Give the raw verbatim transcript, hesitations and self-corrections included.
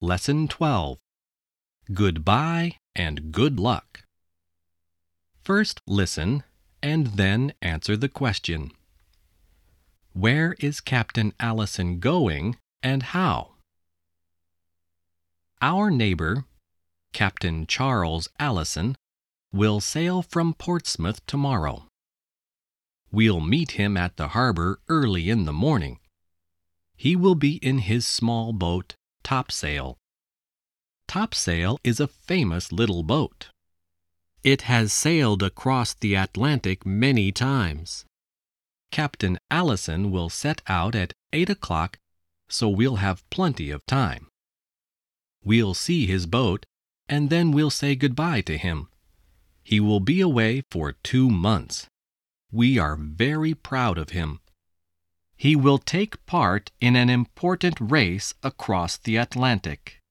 Lesson twelve. Goodbye and good luck. First listen and then answer the question. Where is Captain Allison going and how? Our neighbor, Captain Charles Allison, will sail from Portsmouth tomorrow. We'll meet him at the harbor early in the morning. He will be in his small boat, Topsail. Topsail is a famous little boat. It has sailed across the Atlantic many times. Captain Allison will set out at eight o'clock, so we'll have plenty of time. We'll see his boat, and then we'll say goodbye to him. He will be away for two months. We are very proud of him. He will take part in an important race across the Atlantic.